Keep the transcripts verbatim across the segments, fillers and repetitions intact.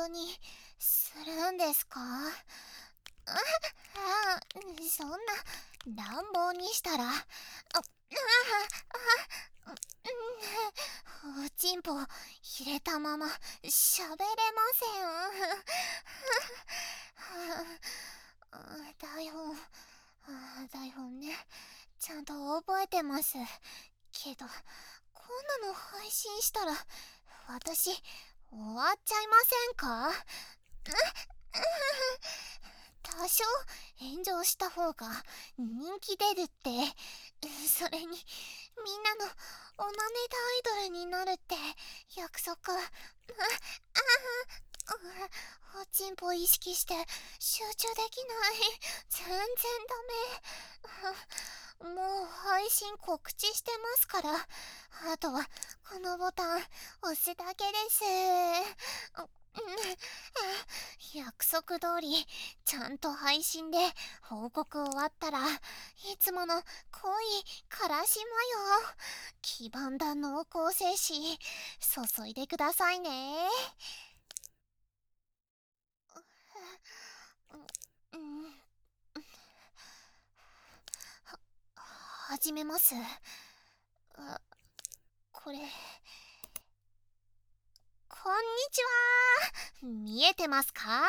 当にするんですか？ああ、そんな乱暴にしたら、あ、あ、あ、うん、おちんぽ入れたまま喋れません。台本、台本ね、ちゃんと覚えてますけど、こんなの配信したら私終わっちゃいませんか？多少炎上した方が人気出るって、それにみんなのおなねたアイドルになるって約束。ああ、おちんぽ意識して集中できない。全然ダメ。もう配信告知してますから、あとはこのボタン押すだけです。約束通りちゃんと配信で報告終わったら、いつもの濃いからしマヨ、黄ばんだ濃厚精子注いでくださいね。うん、は始めます。あ、これ、こんにちは。見えてますか？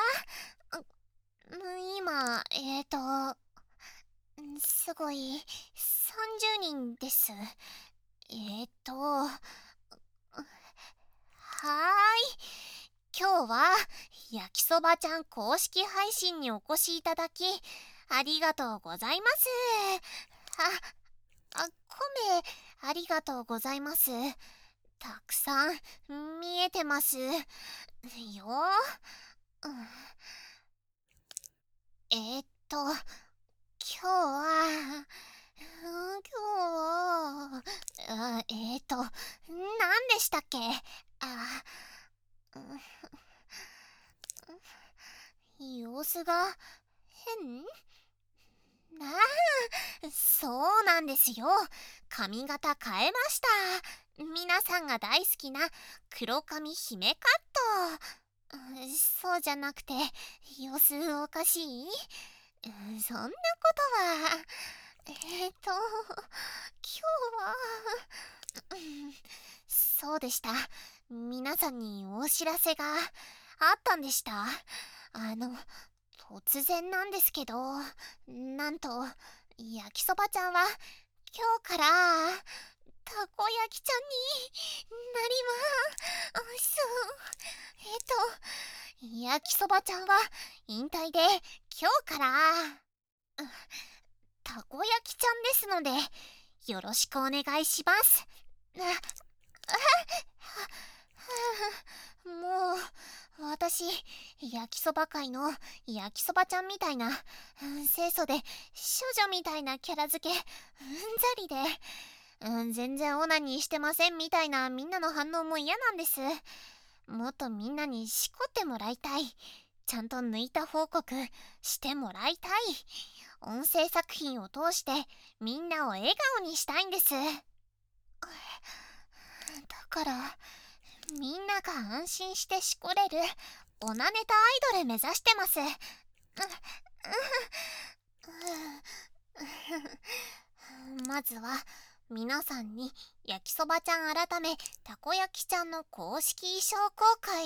今、えーと、すごい、さんじゅうにんです。えーと、はーい。今日は、焼きそばちゃん公式配信にお越しいただき、ありがとうございます。あ、あ、米、ありがとうございます。たくさん、見えてますよ。うん、えーっと、今日は、今日は、あえーと、何でしたっけ？あ、様子が変？ああ、そうなんですよ。髪型変えました。皆さんが大好きな黒髪姫カット。そうじゃなくて、様子おかしい？そんなことは、えっと、今日は、そうでした。皆さんにお知らせがあったんでした。あの、突然なんですけど、なんと、焼きそばちゃんは今日からたこ焼きちゃんになりまーす。えっと、焼きそばちゃんは引退で今日からたこ焼きちゃんですので、よろしくお願いします。あ、あ、もう、私、焼きそば界の焼きそばちゃんみたいな、清楚で少女みたいなキャラ付け、うんざりで、うん、全然オナニーしてませんみたいなみんなの反応も嫌なんです。もっとみんなにしこってもらいたい。ちゃんと抜いた報告してもらいたい。音声作品を通してみんなを笑顔にしたいんです。だからみんなが安心してしこれるオナネタアイドル目指してます。まずは皆さんに焼きそばちゃん改めたこ焼きちゃんの公式衣装公開。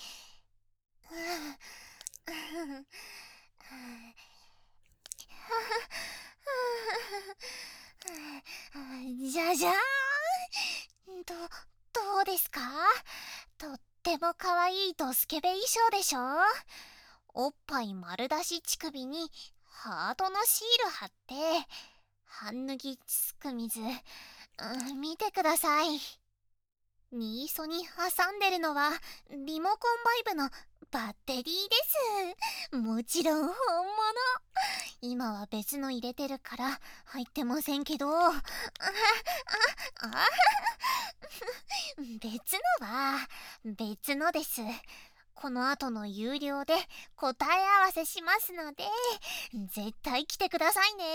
じゃじゃーん。ど、どうですか？とっても可愛いドスケベ衣装でしょ？おっぱい丸出し乳首にハートのシール貼って、半脱ぎすく水、うん、見てください。ニーソに挟んでるのはリモコンバイブのバッテリーです。もちろん本物。今は別の入れてるから入ってませんけど、あああ別のは別のです。この後の有料で答え合わせしますので、絶対来てくださいね。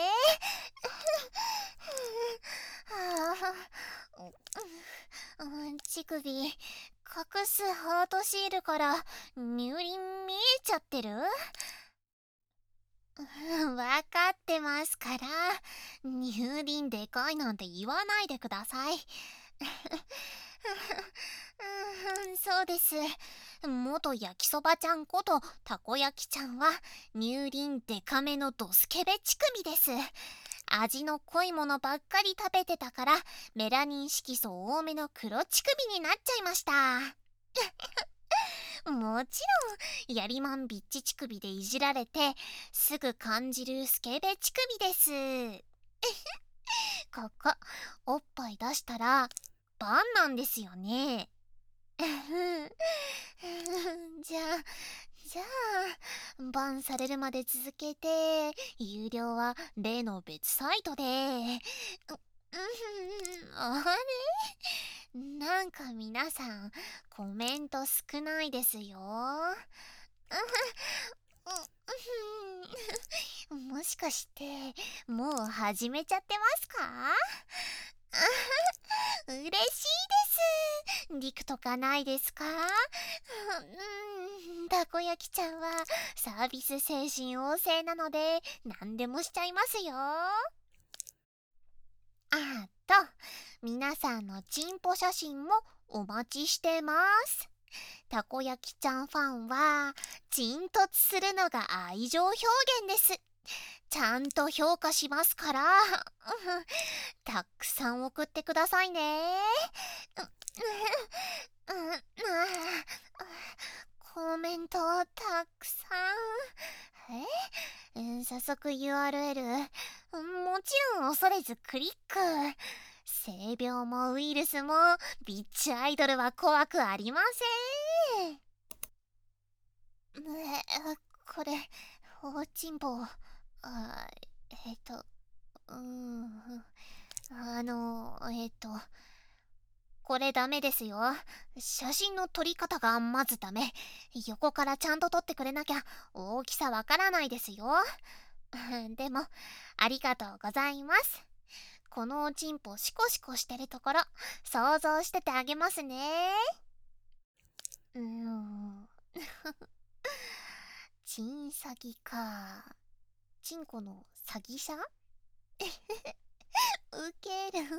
はあ、乳首隠すハートシールから乳輪見えちゃってる？うんわかってますから。乳輪でかいなんて言わないでください。うんそうです。元焼きそばちゃんことたこ焼きちゃんは乳輪デカめのドスケベ乳首です。味の濃いものばっかり食べてたからメラニン色素多めの黒乳首になっちゃいました。もちろんやりまんビッチ乳首でいじられてすぐ感じるスケベ乳首です。ここおっぱい出したらバンなんですよね。じゃあじゃあバンされるまで続けて有料は例の別サイトで。うあれなんか皆さんコメント少ないですよ。もしかしてもう始めちゃってますか？嬉しいです。リクとかないですか？うん、たこ焼きちゃんはサービス精神旺盛なので何でもしちゃいますよ。あと皆さんのチンポ写真もお待ちしてます。たこ焼きちゃんファンは沈突するのが愛情表現です。ちゃんと評価しますからたくさん送ってくださいね。コメントたくさん。え早速 ユーアールエル もちろん恐れずクリック。性病もウイルスもビッチアイドルは怖くありません。えこれおちんぽあえっとうんあのえっとこれダメですよ。写真の撮り方がまずダメ。横からちゃんと撮ってくれなきゃ大きさわからないですよ。でもありがとうございます。このおちんぽシコシコしてるところ想像しててあげますね。うーんチン詐欺か。チンコの詐欺者ウケる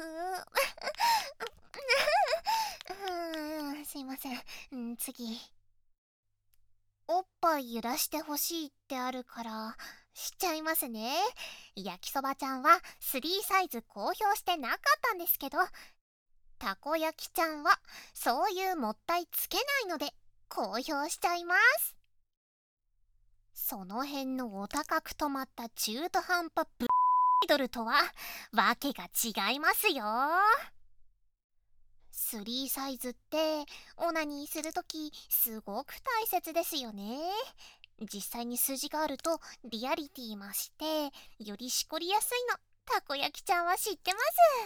うんすいません、うん、次おっぱい揺らしてほしいってあるからしちゃいますね。焼きそばちゃんはスリーサイズ公表してなかったんですけどたこ焼きちゃんはそういうもったいつけないので公表しちゃいます。その辺のお高く止まった中途半端ブアイドルとはわけが違いますよ。スリーサイズってオナニーするときすごく大切ですよね。実際に数字があるとリアリティ増してよりしこりやすいのたこ焼きちゃんは知ってます。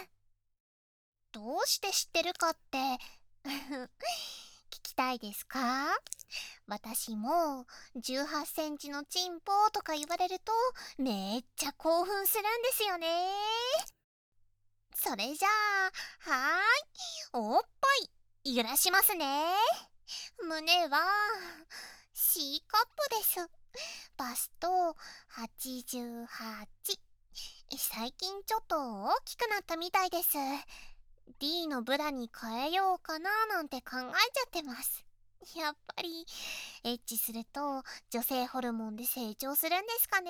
どうして知ってるかって聞きたいですか？私もじゅうはちセンチのチンポとか言われるとめっちゃ興奮するんですよね。それじゃあはーいおっぱい揺らしますね。胸は C カップです。バストはちじゅうはち。最近ちょっと大きくなったみたいです。 D のブラに変えようかななんて考えちゃってます。やっぱりエッチすると女性ホルモンで成長するんですかね。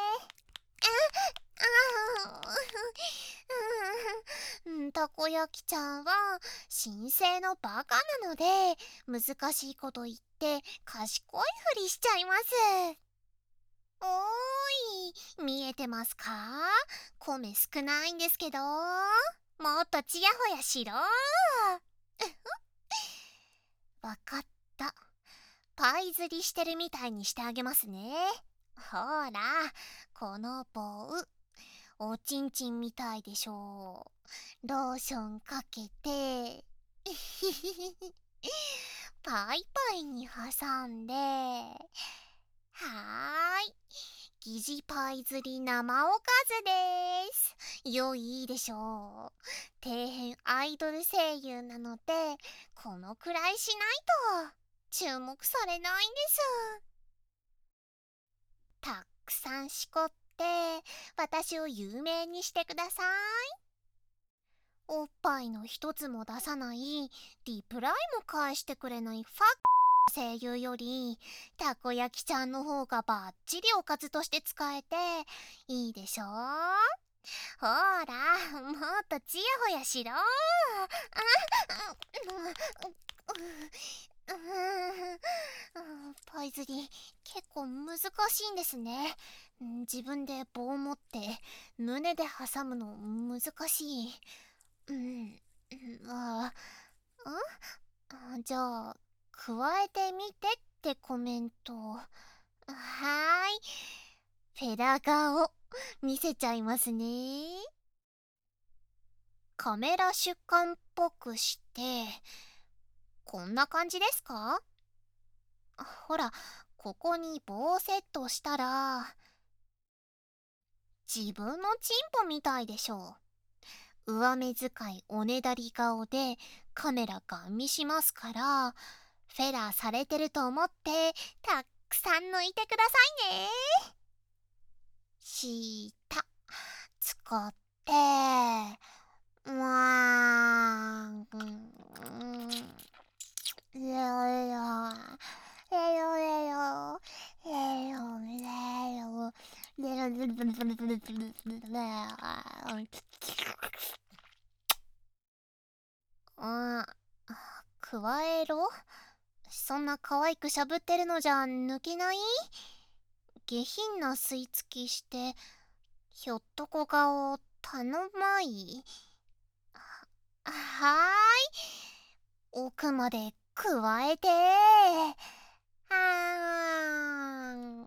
うんたこ焼きちゃんは神聖のバカなので難しいこと言って賢いふりしちゃいます。おーい見えてますか？米少ないんですけどもっとちやほやしろわかった。パイ釣りしてるみたいにしてあげますね。ほらこの棒おちんちんみたいでしょう。ローションかけてパイパイに挟んではーい疑似パイ釣り生おかずです。良いでしょう。底辺アイドル声優なので、このくらいしないと注目されないんです。たくさんしこって私を有名にしてください。おっぱいの一つも出さないリプライも返してくれないファッ声優よりたこ焼きちゃんの方がバッチリおかずとして使えていいでしょ。ほらもっとチヤホヤしろ。あパイ釣り結構難しいんですね。自分で棒を持って胸で挟むの難しい。うん、ああ、じゃあ加えてみてってコメント。はーい、フェラ顔見せちゃいますね。カメラ主観っぽくしてこんな感じですか？ほら、ここに棒をセットしたら自分のチンポみたいでしょう。上目遣いおねだり顔でカメラガン見しますから、フェラーされてると思ってたくさん抜いてくださいね。した使ってわーんレヨレヨレヨレヨレヨレヨレヨレヨあ、加えろ。そんな可愛くしゃぶってるのじゃ抜けない？下品な吸い付きしてひょっとこ顔頼まい。はーい、奥まで加えてはーん。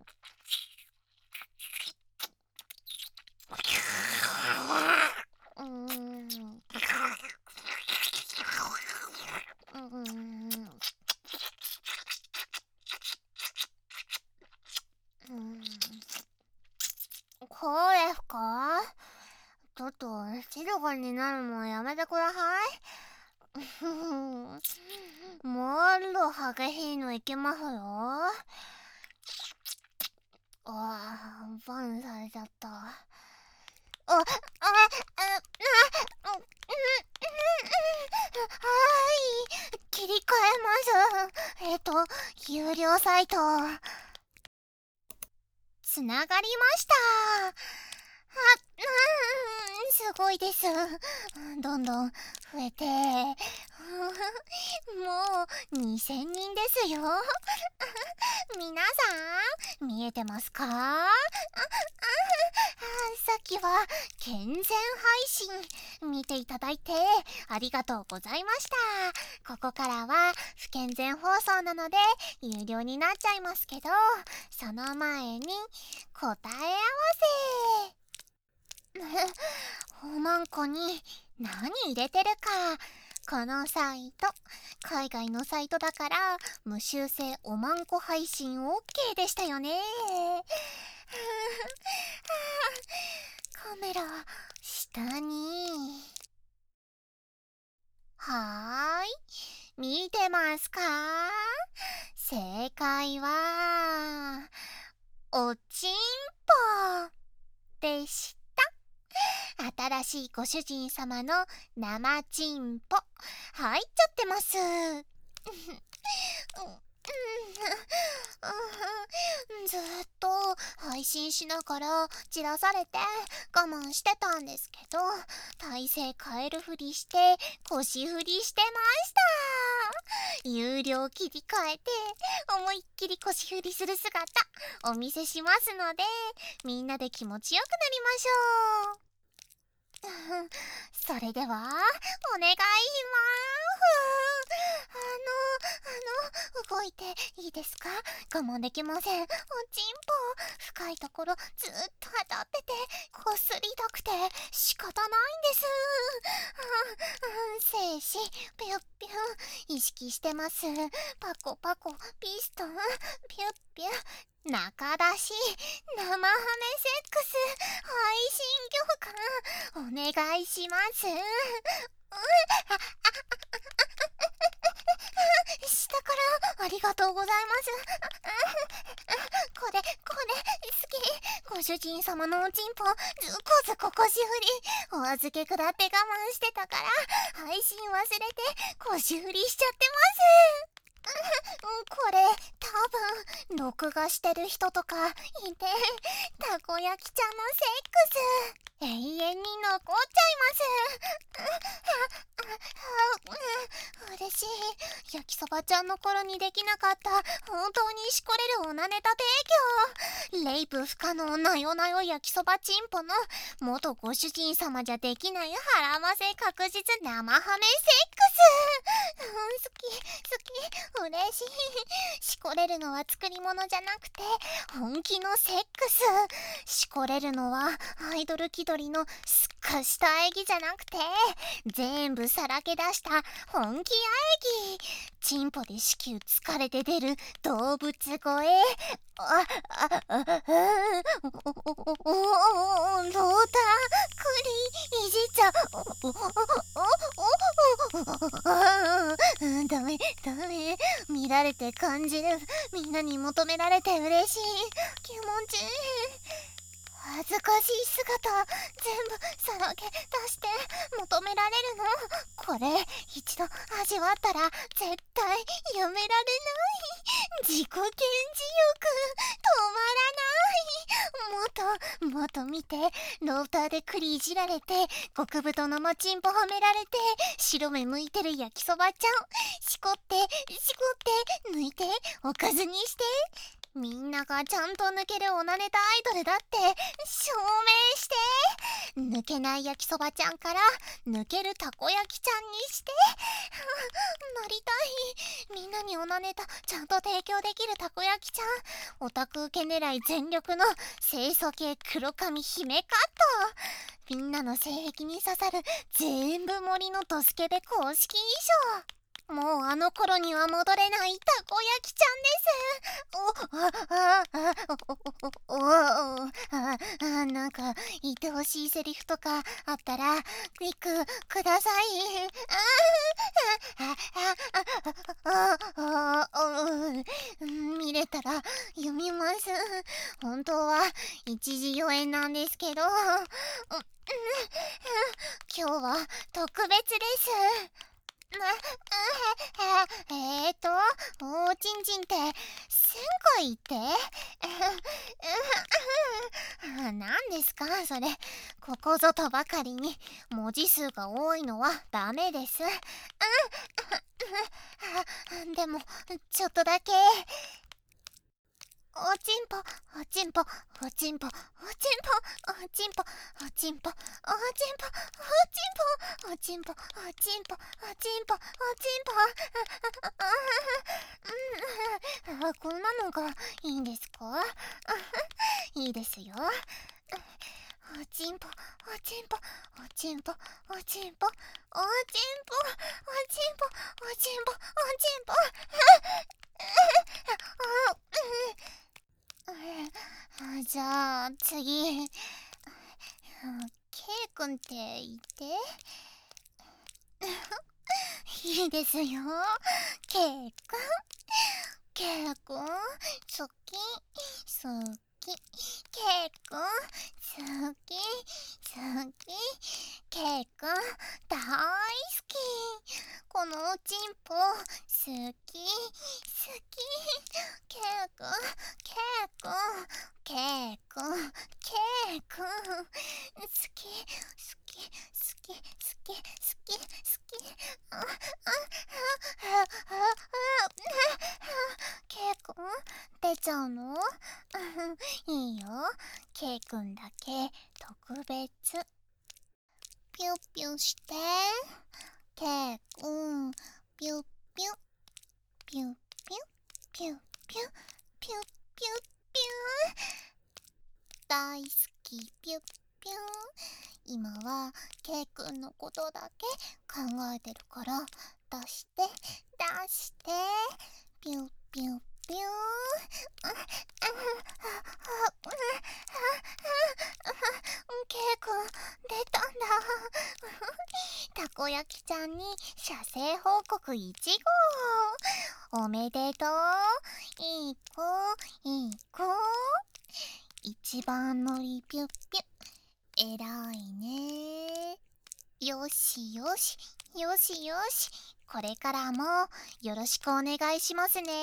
うーんこうですか？ちょっと静かになるのやめてください。もっと激しいのいきますよ。ああ、バンされちゃった。あ、あ、あ、あ、あ、はい、切り替えます。えっと、有料サイト。つながりました。あ、うん、すごいです。どんどん増えて、もうにせんにんですよ。皆さん、見えてますか？あ、あ、さっきは健全配信見ていただいてありがとうございました。ここからは不健全放送なので有料になっちゃいますけど、その前に答え合わせ。おまんこに何入れてるか。このサイト海外のサイトだから無修正おまんこ配信 オーケー でしたよね。カメラ下に。はーい、見てますか？正解はおちんぽでした。新しいご主人様の生チンポ入っちゃってます。ずっと配信しながらじらされて我慢してたんですけど、体勢変えるふりして腰振りしてました。有料切り替えて思いっきり腰振りする姿お見せしますので、みんなで気持ちよくなりましょう。それではお願いします。あのあの動いていいですか？我慢できません。おちんぽ深かいところずっと当たってて、こすりたくて仕方ないんです。うんうん、静止、ピュッピュン、意識してます。パコパコ、ピストン、ピュッピュン、中出し、生ハメセックス、配信業界、お願いします。うん、下からありがとうございます。これ、これ、好き。ご主人様のおちんぽ、ずこずこ腰振り。お預けくだって我慢してたから、配信忘れて腰振りしちゃってます。これ、多分、録画してる人とかいて、たこ焼きちゃんのセックス、永遠に残っちゃいます。嬉しい。焼きそばちゃんの頃にできなかった本当にしこれるオナネタ提供。レイプ不可能なよなよ焼きそばチンポの元ご主人様じゃできない腹ませ確実生ハメセックス。うん、好き好き、嬉しい。しこれるのは作り物じゃなくて本気のセックス。しこれるのはアイドル気取りのすっかした演技じゃなくて全部さらけ出した本気演技。チンポで子宮疲れて出る動物声。あ、あ、あ、あ、お、お、お、お、お、お、ロータークリいじっちゃう。お、お、お、お、お、ダメ、ダメ。見られて感じる。みんなに求められて嬉しい。気持ちいい。恥ずかしい姿全部さらけ出して求められるの。これ一度味わったら絶対やめられない。自己顕示欲止まらない。もっともっと見て。ローターで栗いじられて極太のマチンポ褒められて白目向いてる焼きそばちゃんしこってしこって抜いておかずにして。みんながちゃんと抜けるオナネタアイドルだって証明して。抜けない焼きそばちゃんから抜けるたこ焼きちゃんにしてなりたい。みんなにオナネタちゃんと提供できるたこ焼きちゃん。オタク受け狙い全力の清楚系黒髪姫カット。みんなの性癖に刺さる全部盛りのドスケベ公式衣装。もうあの頃には戻れないたこ焼きちゃんです。お、あ、あ、あ、お、お、お、お、あ、あ、なんか言ってほしいセリフとかあったらクイックください。あ、あ、あ、あ、あ、あ、見れたら読みます。本当は一時予演なんですけど、今日は特別です。えーと、おちんちんってせんかい言って何ですかそれ。ここぞとばかりに文字数が多いのはダメです。でもちょっとだけ。おちんぽ、おちんぽ、おちんぽ、おちんぽ、おちんぽ、おちんぽ、おちんぽ、おちんぽ、おちんぽ、おちんぽ、おちんぽ、おちんぽ、あ、こんなのがいいんですか？いいですよ。おちんぽ、おちんぽ、おちんぽ、おちんぽ、おちんぽ、おちんぽ、おちんぽ、おちんぽ。じゃあ次、ケイ君って言って。いいですよ、ケイ君。ケイ君好き好き。ケイ君好き好き。ケイ君大好き。このおちんぽ好き好き。ケイ君ケイ君ケイ君ケイ君好き好き好き好き好き好き。あああああケイ君出ちゃうの？いいよ、ケイ君だけ特別。ピュッピュしてケイ君。ピュッピュッピュッピュッピュッピュッピュッピュッピュッ。 大好きピュッピュン。今はケイくんのことだけ考えてるから出して出してピュッピュッピュン。ケイくん出たんだ。たこ焼きちゃんに射精報告いちごう。おめでとう。いい子いい子。一番乗りピュッピュッ。えらいね。よしよしよしよし。これからもよろしくお願いしますね。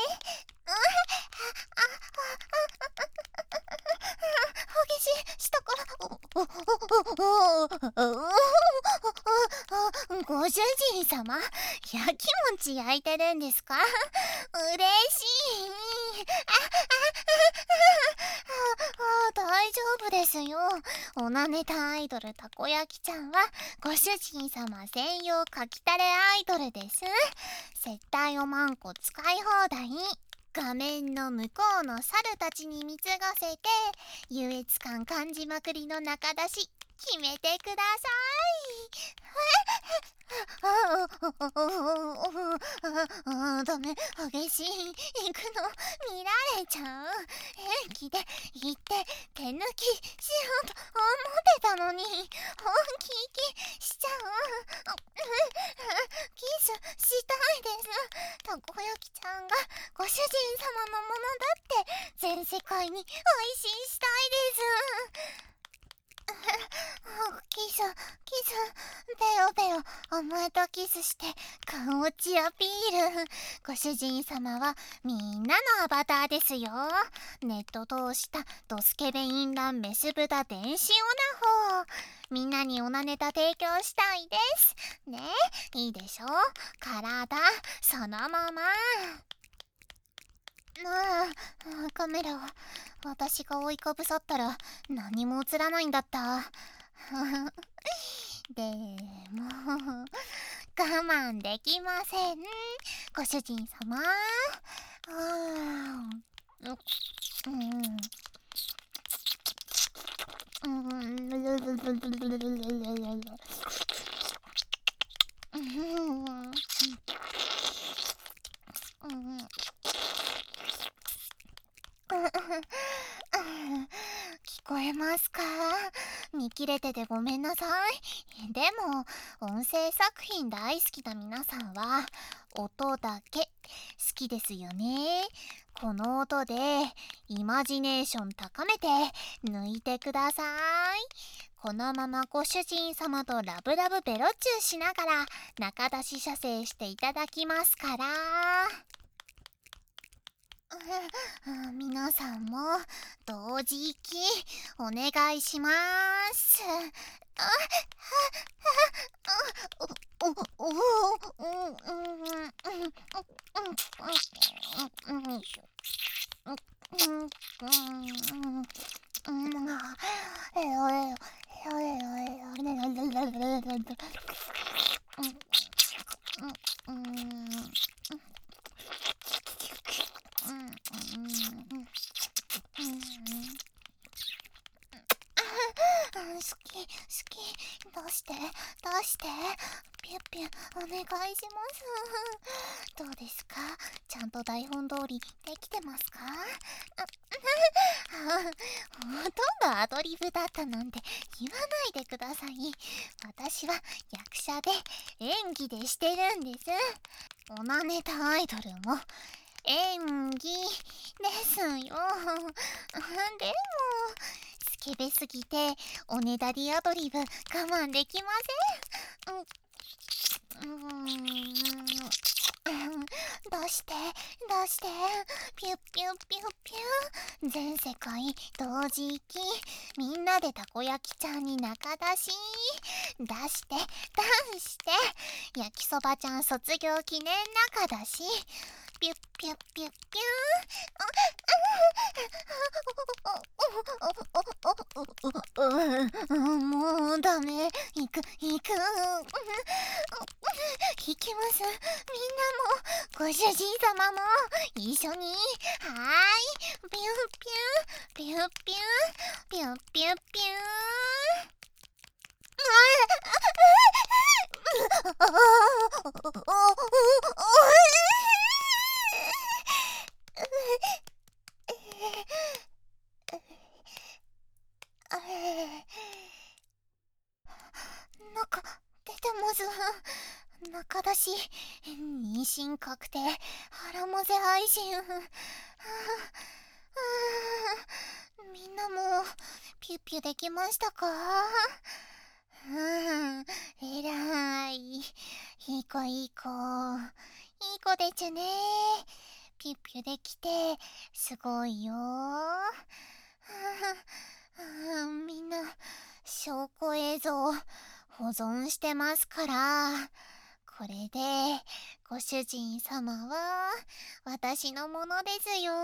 激しい下からご主人様、やきもち焼いてるんですか？嬉しい。大丈夫ですよ。おなねたアイドルたこ焼きちゃんはご主人様専用かきたれアイドルです。接待おまんこ使い放題。画面の向こうの猿たちに貢がせて優越感感じまくりの中出し決めてください。ダメ、激しい。行くの見られちゃう。演技で行って手抜きしようと思ってたのに本気しちゃう。キスしたいです。たこ焼きちゃんがご主人様のものだって全世界に配信したいです。キスキスベロベロ甘えたキスして顔落ちアピール。ご主人様はみんなのアバターですよ。ネット通したドスケベインランメス豚電子オナホ。みんなにオナネタ提供したいですね。いいでしょ。体そのまま。ああ、カメラを私が覆いかぶさったら何も映らないんだった。でも我慢できません、ご主人様。あーうん聞こえますか？見切れててごめんなさい。でも音声作品大好きな皆さんは音だけ好きですよね。この音でイマジネーション高めて抜いてください。このままご主人様とラブラブベロチューしながら中出し射精していただきますから。皆さんも同時息お願いします。好き好き、どうしてどうしてピュッピュお願いします。どうですか？ちゃんと台本通りできてますか？ほとんどアドリブだったなんて言わないでください。私は役者で演技でしてるんです。オナネタアイドルも演技ですよ。でもスケベすぎておねだりアドリブ我慢できません。ううーん出して出してピュッピュッピュッピュ。全世界同時息みんなでたこ焼きちゃんに中出し出して出して焼きそばちゃん卒業記念中出しピュッピュッピュッピュー。もうダメ。行く行く行きます。みんなもご主人様も一緒に。はーい、ピュッピュッピュッピュッピュピュピュー。なんか出てます中出し妊娠確定腹混ぜ配信みんなもピュピュできましたか？うん、えらい。いい子いい子。いい子でちゅね。ピュピュできて、すごいよ。うん、みんな、証拠映像、保存してますから。これで、ご主人様は、私のものですよ。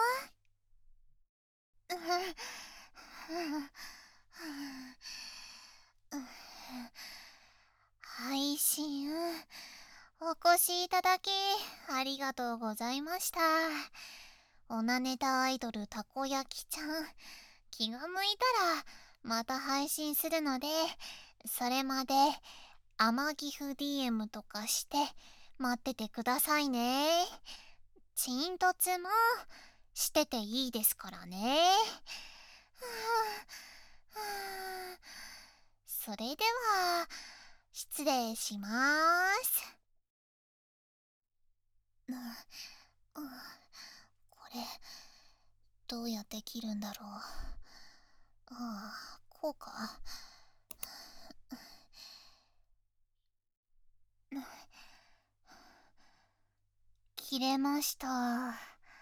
配信お越しいただきありがとうございました。おなネタアイドルたこ焼きちゃん、気が向いたらまた配信するので、それまで天ギフ ディーエム とかして待っててくださいね。チントツもしてていいですからね。それでは失礼しまーす。うん、これどうやって切るんだろう。ああ、こうか。切れました。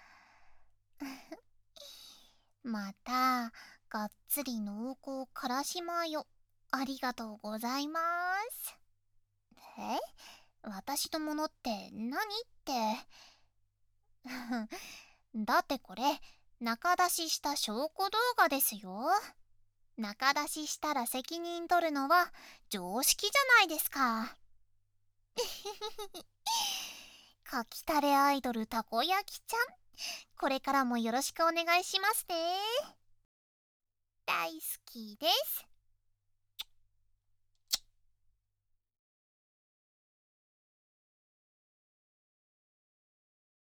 またがっつり濃厚からしマヨありがとうございます。え、私のものって何って。だってこれ中出しした証拠動画ですよ。中出ししたら責任取るのは常識じゃないですか。かきたれアイドルたこ焼きちゃん、これからもよろしくお願いしますね。大好きです。